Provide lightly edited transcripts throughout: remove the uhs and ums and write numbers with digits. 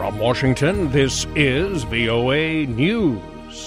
From Washington, this is VOA News.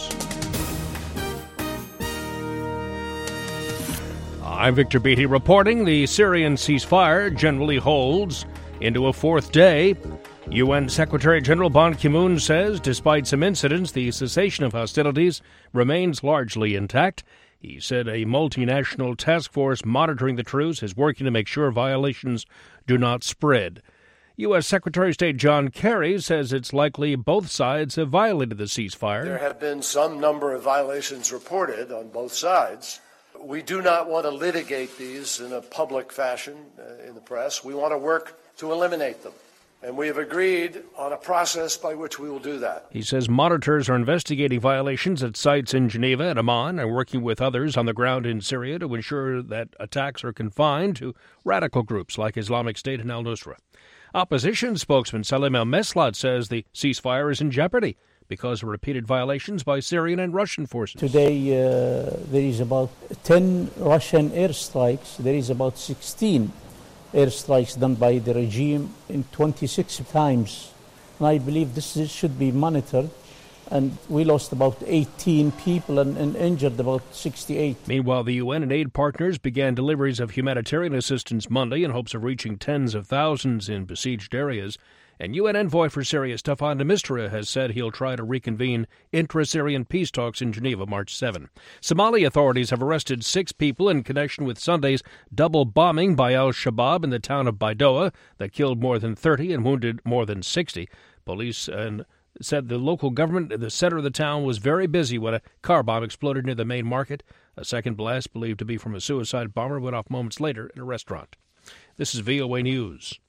I'm Victor Beatty reporting the Syrian ceasefire generally holds into a fourth day. UN Secretary General Ban Ki-moon says despite some incidents, the cessation of hostilities remains largely intact. He said a multinational task force monitoring the truce is working to make sure violations do not spread. U.S. Secretary of State John Kerry says it's likely both sides have violated the ceasefire. There have been some number of violations reported on both sides. We do not want to litigate these in a public fashion in the press. We want to work to eliminate them. And we have agreed on a process by which we will do that. He says monitors are investigating violations at sites in Geneva and Amman and working with others on the ground in Syria to ensure that attacks are confined to radical groups like Islamic State and al-Nusra. Opposition spokesman Salim al-Meslat says the ceasefire is in jeopardy because of repeated violations by Syrian and Russian forces. Today there is about 10 Russian airstrikes. There is about 16 airstrikes done by the regime in 26 times. And I believe this should be monitored. And we lost about 18 people and injured about 68. Meanwhile, the UN and aid partners began deliveries of humanitarian assistance Monday in hopes of reaching tens of thousands in besieged areas. And UN envoy for Syria, Staffan de Mistura, has said he'll try to reconvene intra-Syrian peace talks in Geneva March 7. Somali authorities have arrested 6 people in connection with Sunday's double bombing by al-Shabaab in the town of Baidoa that killed more than 30 and wounded more than 60. Police said the local government in the center of the town was very busy when a car bomb exploded near the main market. A second blast, believed to be from a suicide bomber, went off moments later in a restaurant. This is VOA News.